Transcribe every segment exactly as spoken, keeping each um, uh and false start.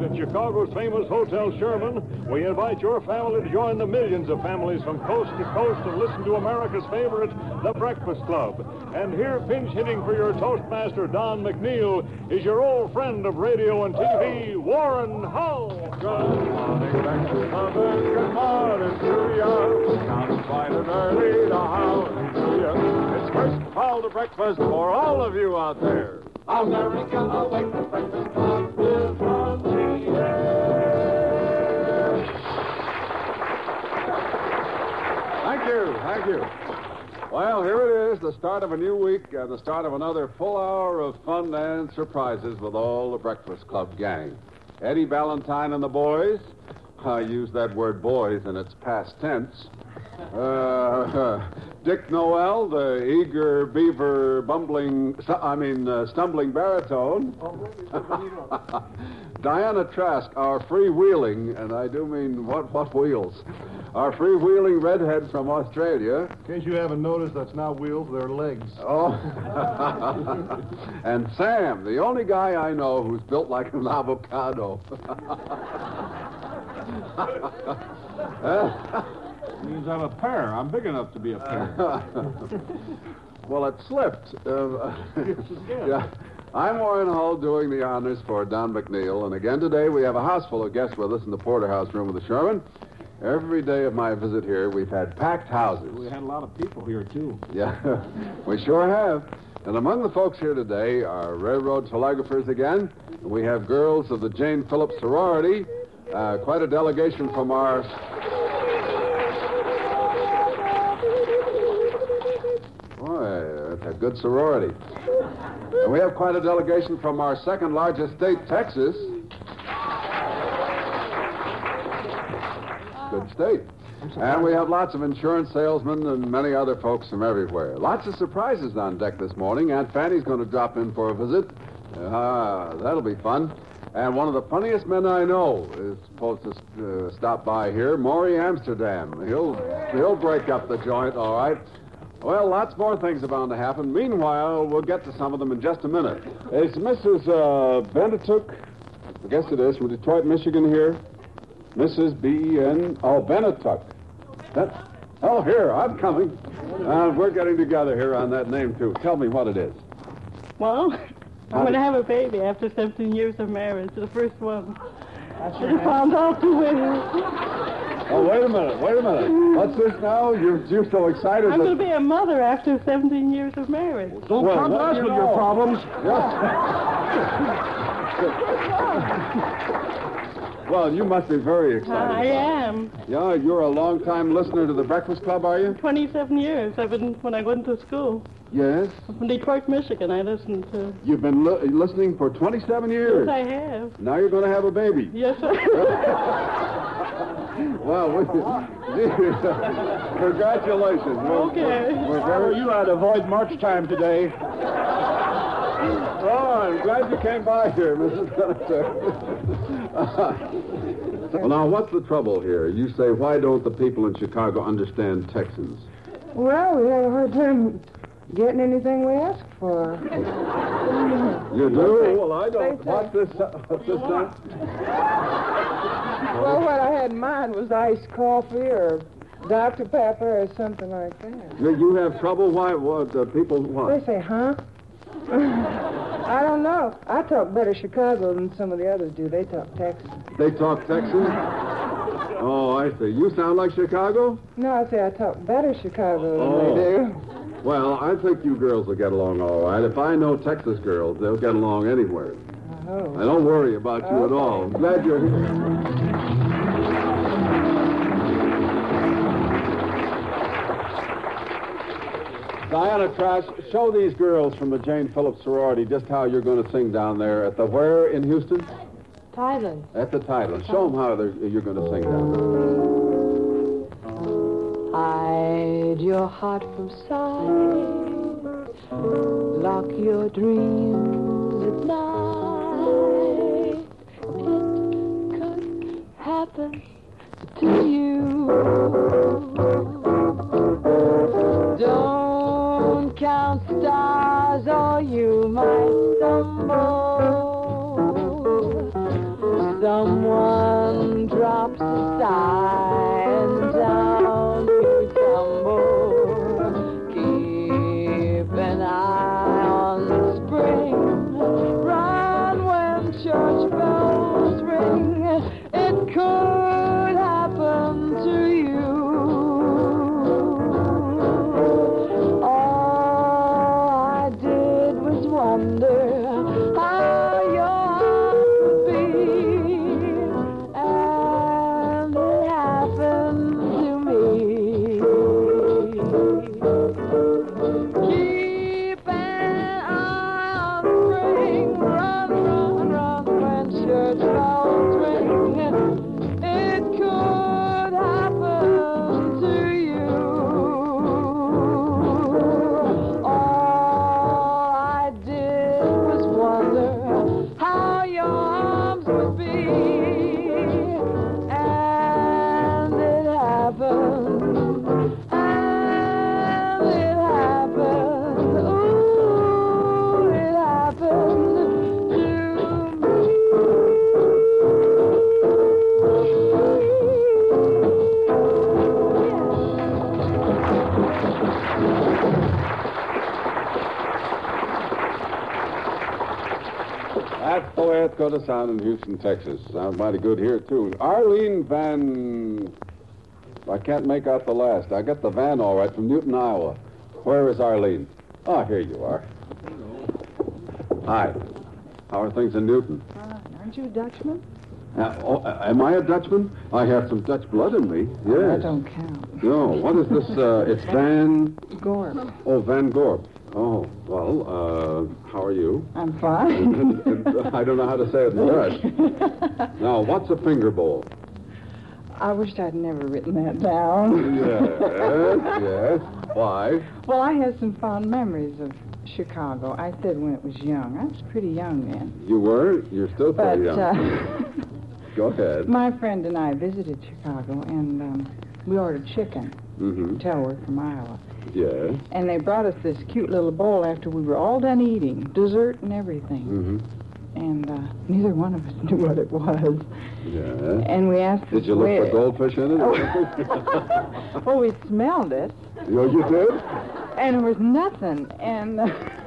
at Chicago's famous Hotel Sherman, we invite your family to join the millions of families from coast to coast to listen to America's favorite, The Breakfast Club. And here, pinch hitting for your Toastmaster, Don McNeil, is your old friend of radio and T V, Warren Hull. Good morning, Breakfast Clubbers. Good morning to you. Come bright and early, the howdy to you. It's first call to breakfast for all of you out there. America, awake, the Breakfast Club is on the air. Thank you, thank you. Well, here it is, the start of a new week and the start of another full hour of fun and surprises with all the Breakfast Club gang. Eddie Valentine and the boys. I use that word boys in its past tense. Uh, Dick Noel, the eager beaver bumbling, I mean, uh, stumbling baritone. Diana Trask, our freewheeling, and I do mean what, what wheels, our freewheeling redhead from Australia. In case you haven't noticed, that's not wheels, they're legs. Oh. And Sam, the only guy I know who's built like an avocado. Means I'm a pear. I'm big enough to be a pear. Well, it slipped. Uh, yeah. I'm Warren Hull doing the honors for Don McNeil, and again today we have a house full of guests with us in the porterhouse room of the Sherman. Every day of my visit here, we've had packed houses. We had a lot of people here, too. Yeah, we sure have. And among the folks here today are railroad telegraphers again. We have girls of the Jane Phillips sorority, uh, quite a delegation from our... Boy, that's a good sorority. And we have quite a delegation from our second largest state, Texas. Good state. And we have lots of insurance salesmen and many other folks from everywhere. Lots of surprises on deck this morning. Aunt Fanny's going to drop in for a visit. Ah, that'll be fun. And one of the funniest men I know is supposed to uh, stop by here, Maury Amsterdam. He'll he'll break up the joint, all right. Well, lots more things are bound to happen. Meanwhile, we'll get to some of them in just a minute. Is Missus Uh, Benetuk, I guess it is, from Detroit, Michigan here? Missus B N Oh, Benetuk. That, oh, here, I'm coming. Uh, we're getting together here on that name, too. Tell me what it is. Well, I'm going to have a baby after seventeen years of marriage, the first one. I found out too well. Oh, wait a minute, wait a minute. What's this now? You're, you're so excited. I'm that... going to be a mother after seventeen years of marriage. Don't Well, come to what us do with you your know? problems. Well, you must be very excited. I am. Yeah, you're a long-time listener to the Breakfast Club, are you? twenty-seven years. I've been, when I went to school. Yes. From Detroit, Michigan, I listened to... You've been li- listening for twenty-seven years. Yes, I have. Now you're going to have a baby. Yes, sir. Well, we, congratulations. We're, Okay. We're, we're Well, very... you had to avoid march time today. Oh, I'm glad you came by here, Missus Senator. Well, now, what's the trouble here? You say, why don't the people in Chicago understand Texans? Well, we have a hard time getting anything we ask for. You do? Well, I They don't. say- What's this? Uh, what's this now? Well, what I had in mind was iced coffee or Doctor Pepper or something like that. You, you have trouble? Why? What? Uh, people, what? They say, huh? I don't know. I talk better Chicago than some of the others do. They talk Texas. They talk Texan? Oh, I see. You sound like Chicago? No, I say I talk better Chicago than Oh. they do. Well, I think you girls will get along all right. If I know Texas girls, they'll get along anywhere. Oh. I don't worry about you at all. I'm glad you're here. Diana Trask, show these girls from the Jane Phillips sorority just how you're going to sing down there at the where in Houston? Thailand. At the title. Show them how they're- you're going to sing down there. Hide your heart from sight. Lock your dreams at night. It could happen to you. Don't count stars or you might stumble. Some drops of sighs down you tumble. Keep an eye on the spring. Run when church bells ring. It could happen to you. All I did was wonder how your heart would be, and it happened to me. Keep an eye on spring, run, run, run when church bells ring. It could happen to you. All I did was wonder how your arms would be, and it happened, and it happened, ooh, it happened to That's the way it's going to sound in Houston, Texas. Sounds mighty good here, too. Arlene Van... I can't make out the last. I got the Van all right from Newton, Iowa. Where is Arlene? Oh, here you are. Hi. How are things in Newton? Uh, aren't you a Dutchman? Uh, oh, uh, am I a Dutchman? I have some Dutch blood in me. Yes. That don't count. No. What is this? Uh, it's Van... Gorb. Oh, Van Gorp. Oh, well, uh, how are you? I'm fine. I don't know how to say it in Dutch. Now, what's a finger bowl? I wished I'd never written that down. Yes, yes. Why? Well, I have some fond memories of Chicago. I said when it was young. I was pretty young then. You were? You're still But pretty young. uh, Go ahead. my friend and I visited Chicago, and um, we ordered chicken. Mm-hmm. Telworth from Iowa. Yes. And they brought us this cute little bowl after we were all done eating, dessert and everything. Mm-hmm. And uh, neither one of us knew what it was. Yeah. And we asked Did the you look waiter- for goldfish in it? or Well, we smelled it, something? Oh, you did? and there was nothing. And uh,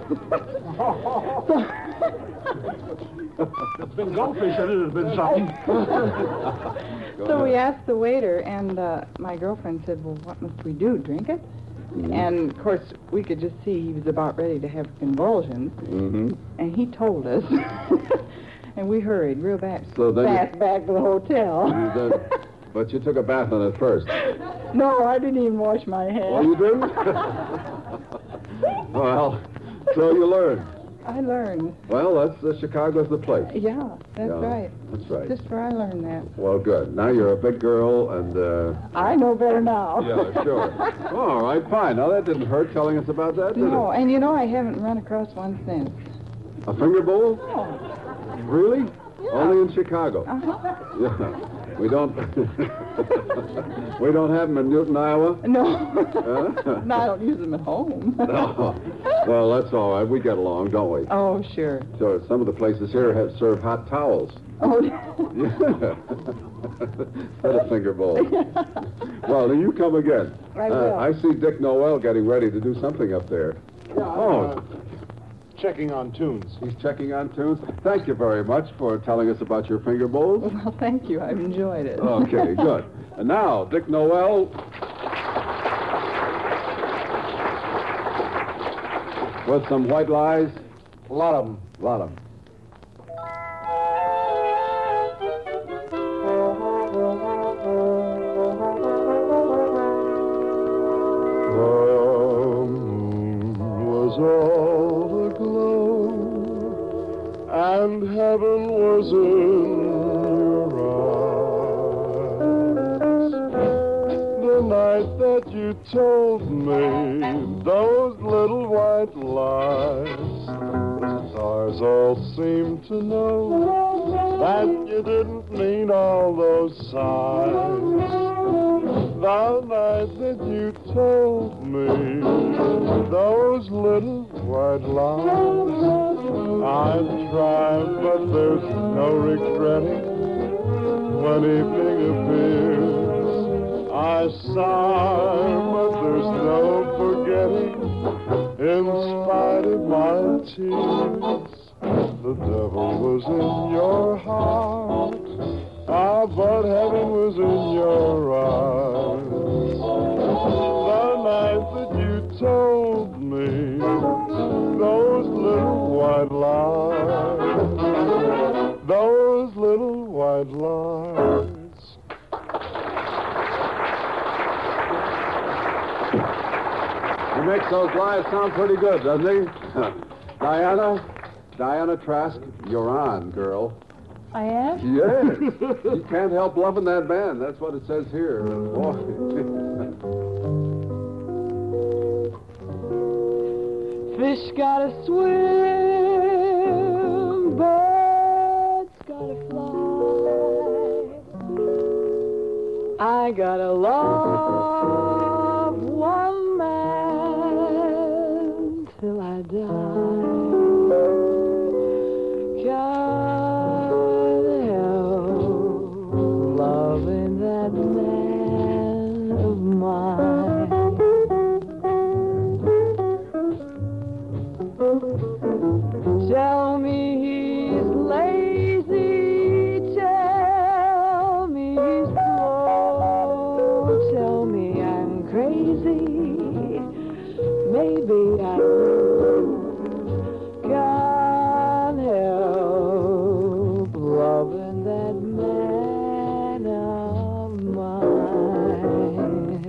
It's been goldfish in it. It's been something. Go so we ahead. asked the waiter, and uh, my girlfriend said, well, what must we do, drink it? Mm-hmm. And, of course, we could just see he was about ready to have convulsions. Mm-hmm. And he told us. And we hurried real back, So then you- fast back to the hotel. You did. But you took a bath on it first. No, I didn't even wash my hair. Oh, you didn't? Well, so you learned. I learned. Well, that's uh, Chicago's the place. Yeah, that's Yeah, right. That's right. Just where I learned that. Well, good. Now you're a big girl, and, uh... I know better now. Yeah, sure. Oh, all right, fine. Now, that didn't hurt telling us about that, did No, it? and you know, I haven't run across one since. A finger bowl? Oh, Really? Yeah. Only in Chicago? uh-huh. Yeah. We don't... we don't have them in Newton, Iowa? No. Huh? No, I don't use them at home. No. Well, that's all right. We get along, don't we? Oh, sure. So some of the places here have serve hot towels. Oh, Yeah. Instead of finger bowls. Well, then you come again. I will. Uh, I see Dick Noel getting ready to do something up there. Oh, Checking on tunes. he's checking on tunes. Thank you very much for telling us about your finger bowls. well, thank you. I've enjoyed it. Okay, good. And now, Dick Noel. With some white lies. A lot of them. A lot of them. The moon was all aglow, and heaven was in your eyes. The night that you told me those little white lies, the stars all seemed to know that you didn't mean all those sighs. The night that you told me those little white lies, I've tried, but there's no regretting when evening appears, I sigh, but there's no forgetting, in spite of my tears. The devil was in your heart, ah, but heaven was in your eyes. The night that you told me those little white lies, those little white lies. He makes those lies sound pretty good, doesn't he? Diana, Diana Trask, you're on, girl. I am? Yes. You can't help loving that band. That's what it says here. Boy. Fish gotta swim, birds gotta fly. I gotta love one man till I die. Can't help loving that man of mine. Tell me he's lazy, tell me he's slow, tell me I'm crazy, maybe I'm can't help loving that man of mine.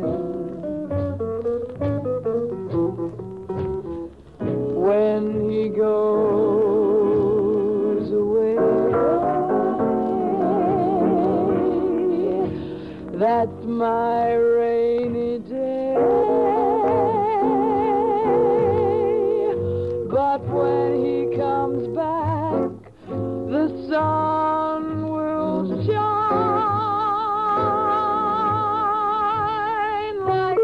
When he goes away, that's my rainy day. But when he comes back, the sun will shine like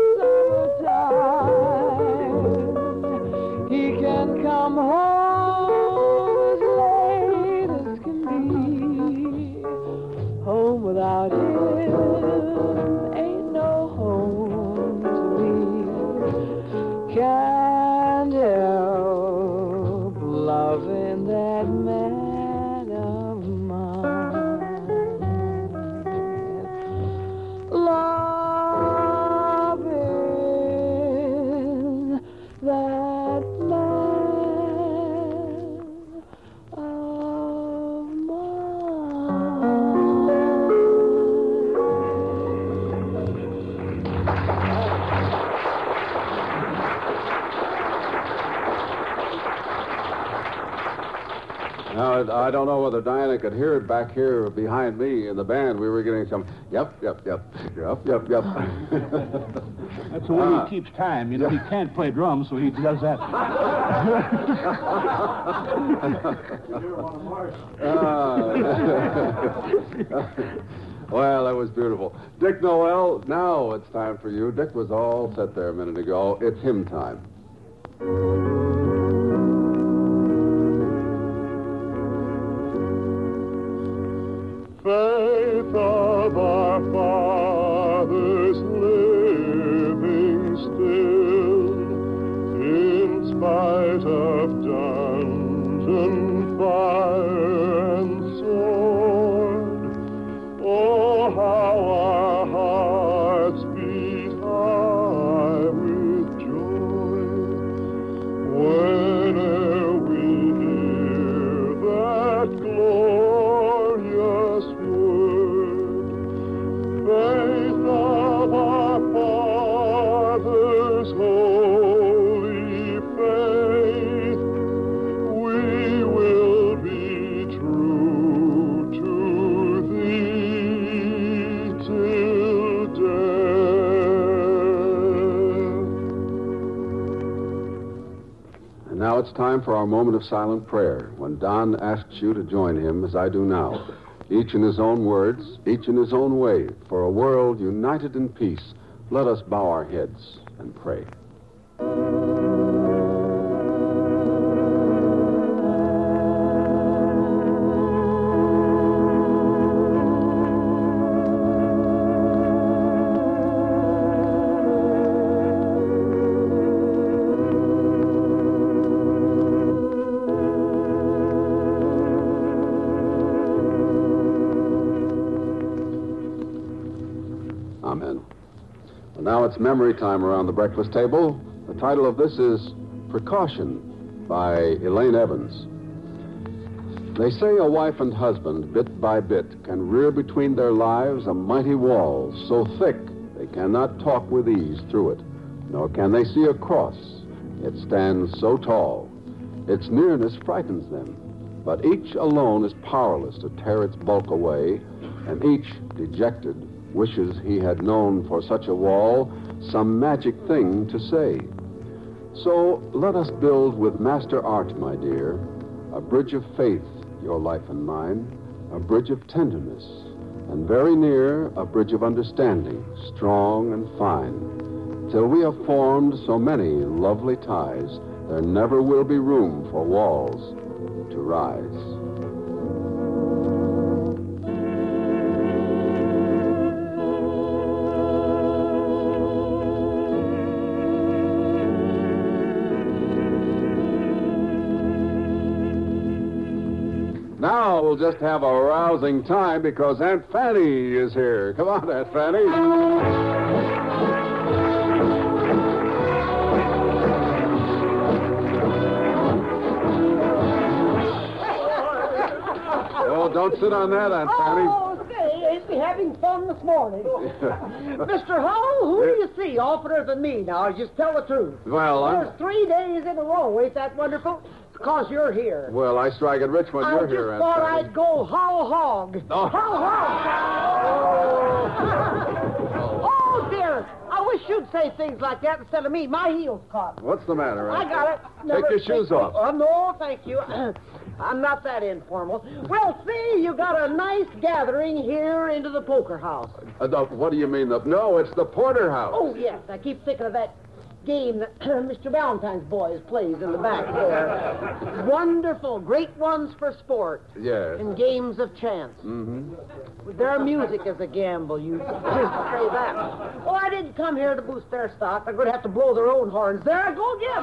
summertime. He can come home as late as can be. Home without him ain't no home to me. Can't help loving that man of mine. Loving that man of Now, I don't know whether Diana could hear it back here behind me in the band. We were getting some, yep, yep, yep, yep, yep, yep. That's the way Ah. he keeps time. You know, he can't play drums, so he does that. Ah. Well, that was beautiful. Dick Noel, now it's time for you. Dick was all set there a minute ago. It's hymn time. Faith of our fathers living still, in spite of dungeon, fire, and sword. Oh, how our hearts beat high with joy whene'er we hear that glorious word. Faith of our fathers, holy faith, we will be true to thee till death. And now it's time for our moment of silent prayer, when Don asks you to join him as I do now, each in his own words, each in his own way, for a world united in peace. Let us bow our heads and pray. it's memory time around the breakfast table. The title of this is Precaution by Elaine Evans. They say a wife and husband, bit by bit, can rear between their lives a mighty wall so thick they cannot talk with ease through it, nor can they see across. It stands so tall. Its nearness frightens them, but each alone is powerless to tear its bulk away, and each, dejected, wishes he had known for such a wall some magic thing to say. So let us build with master art, my dear, a bridge of faith, your life and mine, a bridge of tenderness, and very near a bridge of understanding, strong and fine, till we have formed so many lovely ties, there never will be room for walls to rise. Now we'll just have a rousing time because Aunt Fanny is here. Come on, Aunt Fanny. Oh, don't sit on that, Aunt Fanny. Oh, say, ain't we having fun this morning? Mister Howell, who do you see oftener than me now? Just tell the truth. Well, I'm... There's three days in a row. Ain't that wonderful? Because you're here. Well, I strike it rich when I you're just here, Aunt thought Fanny. I'd go whole hog. Oh. Whole hog. Oh. Oh, dear. I wish you'd say things like that instead of me. My heel's caught. What's the matter, Aunt I got it. Take Never your shoes off. Oh, no, thank you. I'm not that informal. Well, see, you got a nice gathering here into the poker house. Uh, the- what do you mean? The... No, it's the Porter House. Oh, yes. I keep thinking of that game that Mister Valentine's boys plays in the back there. Wonderful. Great ones for sport. Yes. And games of chance. Mm-hmm. Their music is a gamble. You just say that. Well, I didn't come here to boost their stock. They're going to have to blow their own horns. There I go again,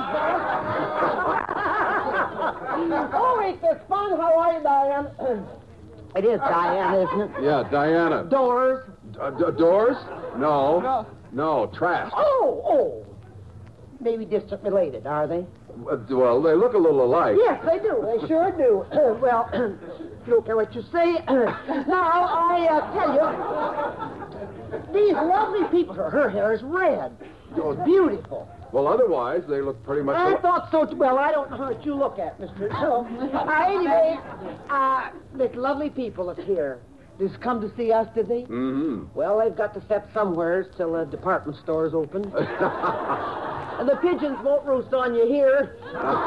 fellas. Oh, ain't this fun? How are you, Diane? It is Diane, isn't it? Yeah, Diana. Doors. Uh, d- doors? No. No. No, Trask. Oh, oh. Maybe distant related, are they? Uh, well, they look a little alike. Yes, they do. They sure do. Well, you don't care what you say. Now, I uh, tell you, these lovely people, her, her hair is red. It's beautiful. Well, otherwise, they look pretty much I alike. thought so, too. Well, I don't know what you look at, Mister So, uh, anyway, uh, these lovely people up here, just come to see us, did they? Mm-hmm. Well, they've got to set somewhere till the department store's open. And the pigeons won't roost on you here.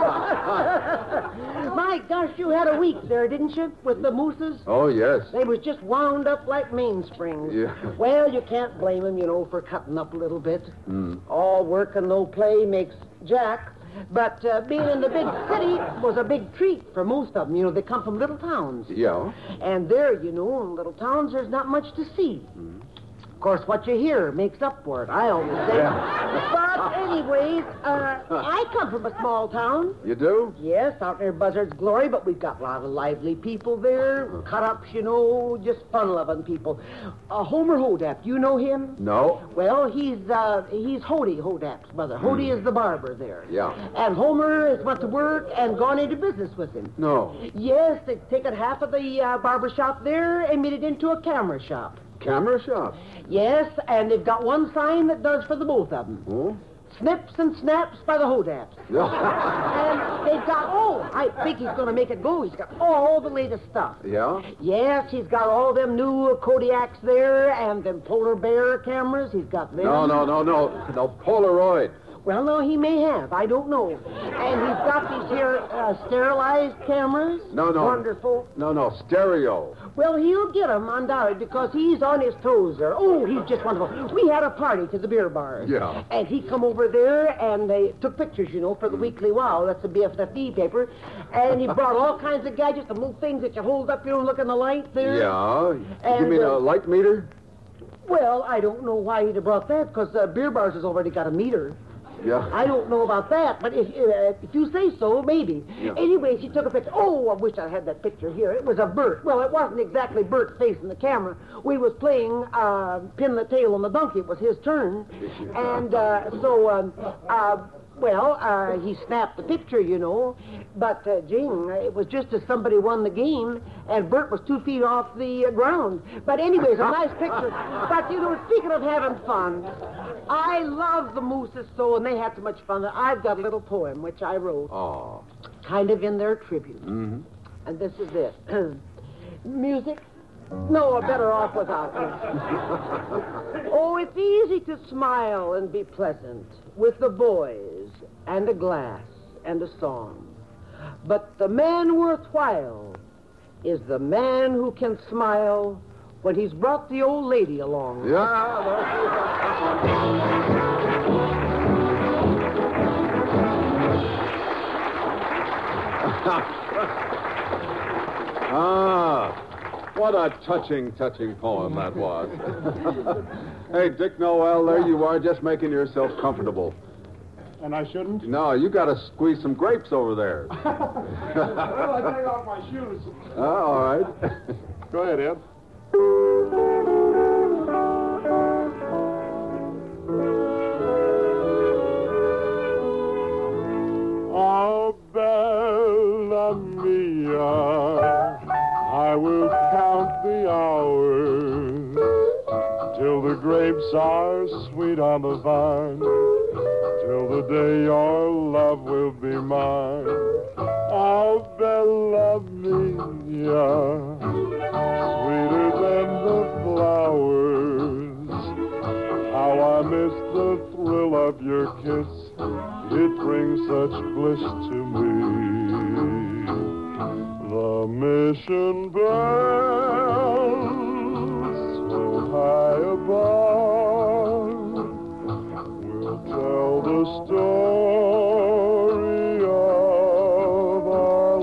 My gosh, you had a week there, didn't you, with the mooses? Oh, yes. They was just wound up like mainsprings. Yeah. Well, you can't blame them, you know, for cutting up a little bit. Mm. All work and no play makes Jack. But uh, being in the big city was a big treat for most of them. You know, they come from little towns. Yeah. And there, you know, in little towns, there's not much to see. Mm. Of course, what you hear makes up for it, I always say. Yeah. But anyways, uh, I come from a small town. You do? Yes, out near Buzzard's Glory, but we've got a lot of lively people there. Cut-ups, you know, just fun-loving people. Uh, Homer Hodap, you know him? No. Well, he's uh, he's Hody Hodap's brother. Hody is the barber there. Yeah. And Homer has went to work and gone into business with him. No. Yes, they've taken half of the uh, barber shop there and made it into a camera shop. Camera shop? Yes, and they've got one sign that does for the both of them. Oh? Snips and snaps by the Hodaps. And they've got, oh, I think he's going to make it go. He's got all the latest stuff. Yeah? Yes, he's got all them new Kodiaks there and them polar bear cameras. He's got them. No, no, no, no. No, Polaroid. Well, no, he may have. I don't know. And he's got these here uh, sterilized cameras. No, no. Wonderful. No, no, stereo. Well, he'll get them, undoubtedly, because he's on his toes there. Oh, he's just wonderful. We had a party to the beer bars. Yeah. And he come over there, and they took pictures, you know, for the Weekly Wow. That's the B F F D paper. And he brought all kinds of gadgets, the little things that you hold up, you know, look in the light there. Yeah. And, you mean uh, a light meter? Well, I don't know why he'd have brought that, because uh, beer bars has already got a meter. Yeah. I don't know about that, but if, uh, if you say so, maybe. Yeah. Anyway, she took a picture. Oh, I wish I had that picture here. It was of Bert. Well, it wasn't exactly Bert facing the camera. We was playing uh, Pin the Tail on the Donkey. It was his turn. And uh, so, um, uh, well, uh, he snapped the picture, you know. But, uh, Jing, it was just as somebody won the game, and Bert was two feet off the uh, ground. But anyways, a nice picture. But, you know, speaking of having fun, I love the Mooses so, and they had so much fun that I've got a little poem which I wrote, Oh. kind of in their tribute. Mm-hmm. And this is it. Music? No, I'm better off without it. Oh, it's easy to smile and be pleasant with the boys and a glass and a song. But the man worthwhile is the man who can smile when he's brought the old lady along. Yeah, Ah, what a touching, touching poem that was. Hey, Dick Noel, there you are, just making yourself comfortable. And I shouldn't? No, you got to squeeze some grapes over there. Well, I take off my shoes. Oh, all right. Go ahead, Ed. Oh, Bella Mia, I will count the hours till the grapes are sweet on the vine, till the day your love will be mine. Oh, Bella Mia, sweeter than the flowers, how I miss the thrill of your kiss. It brings such bliss to me. The mission bells so high above will tell the story of our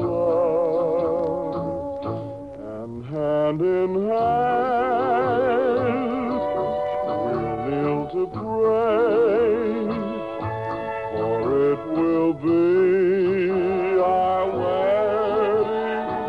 love. And hand in hand we'll kneel to pray, for it will be our wedding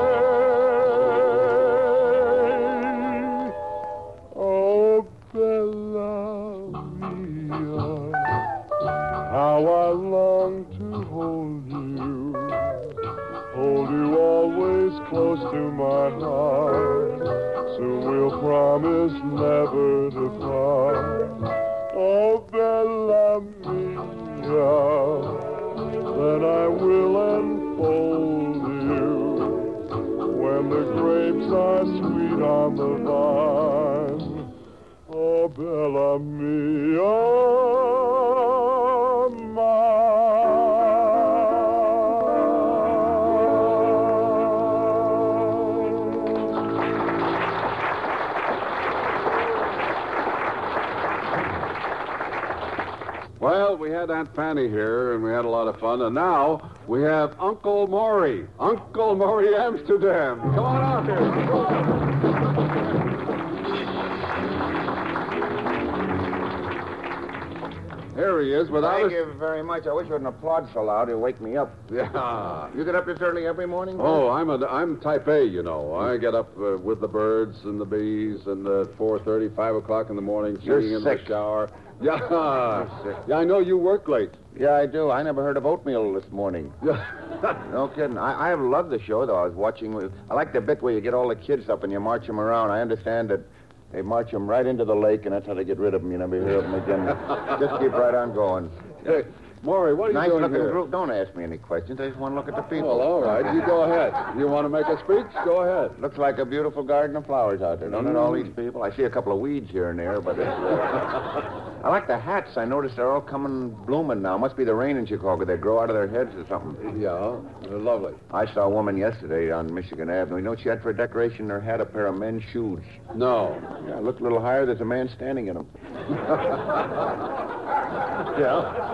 day. Oh, Bella Mia, how I long to hold you, hold you always close to my heart. Soon we'll promise never to part. Oh, Bella Mia, then I will enfold you when the grapes are sweet on the vine. Oh, Bella Mia, Well, we had Aunt Fanny here, and we had a lot of fun, and now we have Uncle Maury. Uncle Maury Amsterdam. Come on out here. Here he is without Thank his... you very much. I wish you wouldn't applaud so loud. It'll wake me up. Yeah. You get up this early every morning? Bill? Oh, I'm a, I'm type A, you know. I get up uh, with the birds and the bees, and at four thirty, five o'clock in the morning, You're sitting in sick. the shower. Yeah. sick. Yeah, I know you work late. Yeah, I do. I never heard of oatmeal this morning. Yeah. No kidding. I, I have loved the show, though. I was watching. I like the bit where you get all the kids up and you march them around. I understand that they march them right into the lake, and that's how they get rid of them. You never hear of them again. Just keep right on going. Hey, Maury, what are you Nice doing looking here? group. Don't ask me any questions. I just want to look at the people. Well, all right. You go ahead. You want to make a speech? Go ahead. Looks like a beautiful garden of flowers out there, don't it, all these people? I see a couple of weeds here and there, but it's, uh... I like the hats. I noticed they're all coming blooming now. Must be the rain in Chicago. They grow out of their heads or something. Yeah, they're lovely. I saw a woman yesterday on Michigan Avenue. You know what she had for a decoration in her hat? A pair of men's shoes. No. Yeah, looked a little higher. There's a man standing in them. Yeah.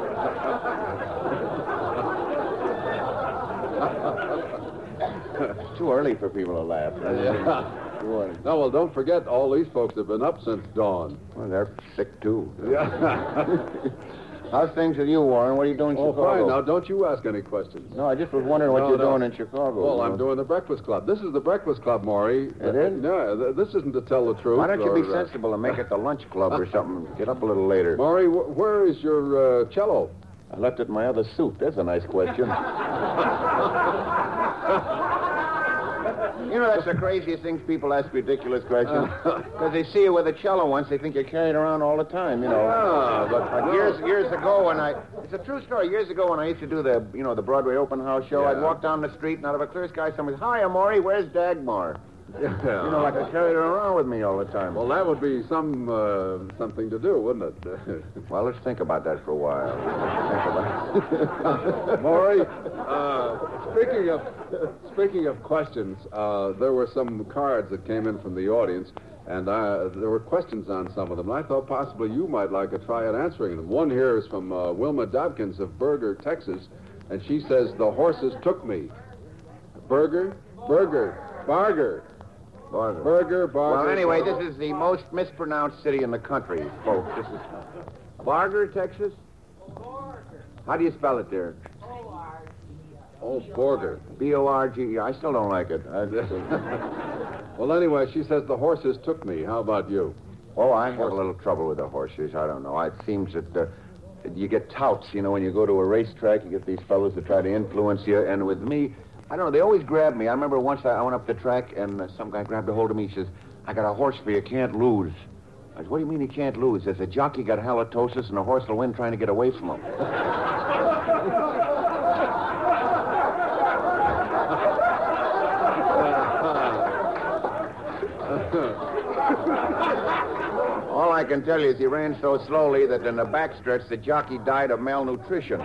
It's too early for people to laugh. Yeah. Too early. No, well, don't forget, all these folks have been up since dawn. Well, they're sick, too. Yeah. How's things with you, Warren? What are you doing in Oh, Chicago? fine. Now, don't you ask any questions. No, I just was wondering what No, you're no. doing in Chicago. Well, you I'm know. doing the Breakfast Club. This is the Breakfast Club, Maury. It is? No, th- this isn't to tell the truth. Why don't you or, be uh, sensible and make it the lunch club or something? Get up a little later. Maury, wh- where is your uh, cello? I left it in my other suit. There's a nice question. You know, that's the craziest things people ask ridiculous questions. Because they see you with a cello once, they think you're carrying it around all the time, you know. Yeah, but- Like years years ago when I... It's a true story. Years ago when I used to do the, you know, the Broadway open house show, Yeah. I'd walk down the street and out of a clear sky, somebody said, "Hi, Amore, where's Dagmar?" Yeah. You know, like I carried her around with me all the time. Well, that would be some uh, something to do, wouldn't it? Well, let's think about that for a while. Think about it. Maury, uh, speaking of speaking of questions, uh, there were some cards that came in from the audience, and uh, there were questions on some of them. And I thought possibly you might like a try at answering them. One here is from uh, Wilma Dobkins of Berger, Texas, and she says the horses took me. Berger, Berger, Barger. Barger. Burger, Barger. Well, anyway, this is the most mispronounced city in the country, folks. This is Barger, Texas? How do you spell it there? Oh, Borger. B O R G E. I still don't like it. I just, Well, anyway, she says the horses took me. How about you? oh, I have a little trouble with the horses. I don't know. It seems that uh, you get touts, you know, when you go to a racetrack, you get these fellows that try to influence you. And with me, I don't know, they always grab me. I remember once I, I went up the track, and uh, some guy grabbed a hold of me. He says, "I got a horse for you, can't lose." I said, "What do you mean he can't lose?" He says, "The jockey got halitosis, and the horse will win trying to get away from him." All I can tell you is he ran so slowly that in the backstretch, the jockey died of malnutrition.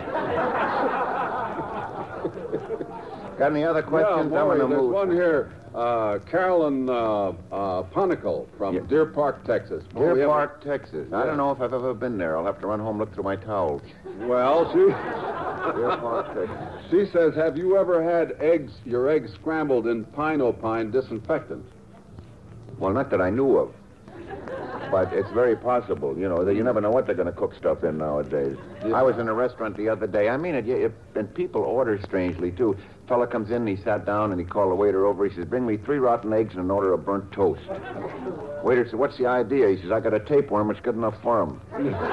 Got any other questions? Yeah, I'm in Maury, the there's mood. one here. Uh, Carolyn uh, uh, Ponicle from Yeah. Deer Park, Texas. Oh, Deer we have- Park, Texas. I Yeah. don't know if I've ever been there. I'll have to run home, look through my towels. Well, she Deer Park, Texas. she says, have you ever had eggs, your eggs scrambled in pine opine disinfectant? Well, not that I knew of. But it's very possible, you know, that you never know what they're going to cook stuff in nowadays. Yeah. I was in a restaurant the other day. I mean, it, it, and people order strangely, too. Fella comes in, and he sat down, and he called the waiter over. He says, "Bring me three rotten eggs and an order of burnt toast." Waiter said, "What's the idea?" He says, "I got a tapeworm. It's good enough for him."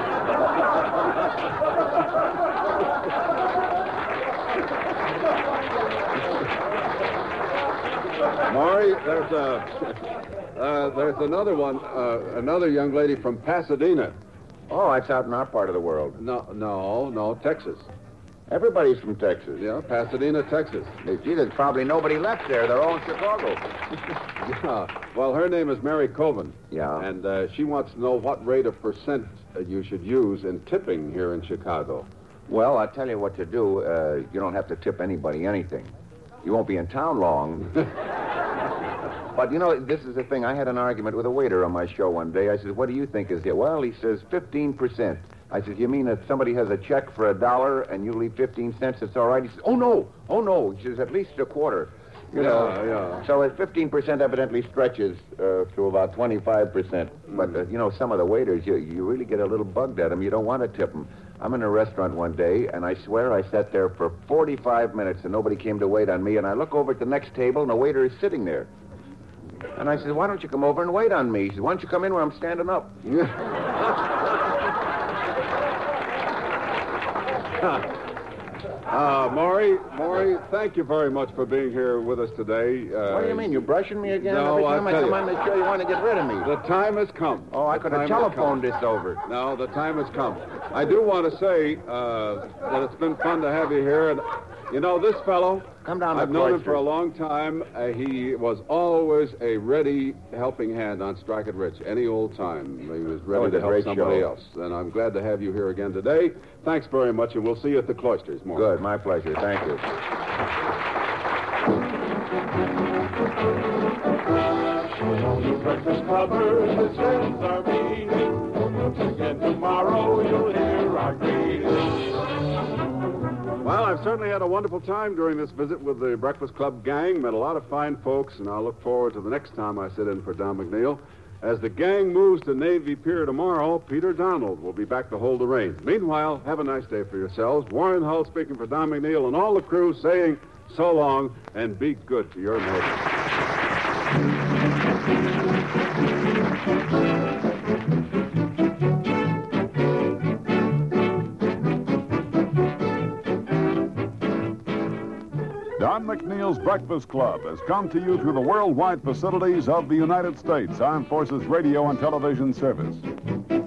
Maury, there's a, uh, there's another one, uh, another young lady from Pasadena. Oh, that's out in our part of the world. No, no, no, Texas. Everybody's from Texas. Yeah, Pasadena, Texas. Hey, gee, there's probably nobody left there. They're all in Chicago. Yeah. Well, her name is Mary Coven. Yeah. And uh, she wants to know what rate of percent uh, you should use in tipping here in Chicago. Well, I'll tell you what to do. Uh, you don't have to tip anybody anything. You won't be in town long. But, you know, this is the thing. I had an argument with a waiter on my show one day. I said, "What do you think is it?" Well, he says, fifteen percent. I said, "You mean if somebody has a check for a dollar and you leave fifteen cents, it's all right?" He says, "Oh, no. Oh, no." He says, "At least a quarter." You Yeah, know, yeah. So at fifteen percent evidently stretches uh, to about twenty-five percent. But, uh, you know, some of the waiters, you, you really get a little bugged at them. You don't want to tip them. I'm in a restaurant one day, and I swear I sat there for forty-five minutes, and nobody came to wait on me. And I look over at the next table, and the waiter is sitting there. And I said, "Why don't you come over and wait on me?" He said, "Why don't you come in where I'm standing up?" Uh, Maury, Maury, thank you very much for being here with us today. Uh, What do you mean? You're brushing me again? No, Every I'll time I tell come you. on the show, you want to get rid of me. The time has come. Oh, I The could have time has telephoned come. this over. No, the time has come. I do want to say uh, that it's been fun to have you here. And, you know, this fellow, Come down to I've known him Cloister. for a long time. Uh, he was always a ready helping hand on Strike It Rich any old time. He was ready was to a help great somebody show. else. And I'm glad to have you here again today. Thanks very much, and we'll see you at the Cloisters, Maury. Good, my pleasure. Thank you. The Breakfast Clubbers, his friends are meeting. Once again tomorrow you'll hear our greeting. Well, I've certainly had a wonderful time during this visit with the Breakfast Club gang. Met a lot of fine folks, and I'll look forward to the next time I sit in for Don McNeil. As the gang moves to Navy Pier tomorrow, Peter Donald will be back to hold the reins. Meanwhile, have a nice day for yourselves. Warren Hull speaking for Don McNeil and all the crew saying so long and be good to your neighbors. Don McNeil's Breakfast Club has come to you through the worldwide facilities of the United States Armed Forces Radio and Television Service.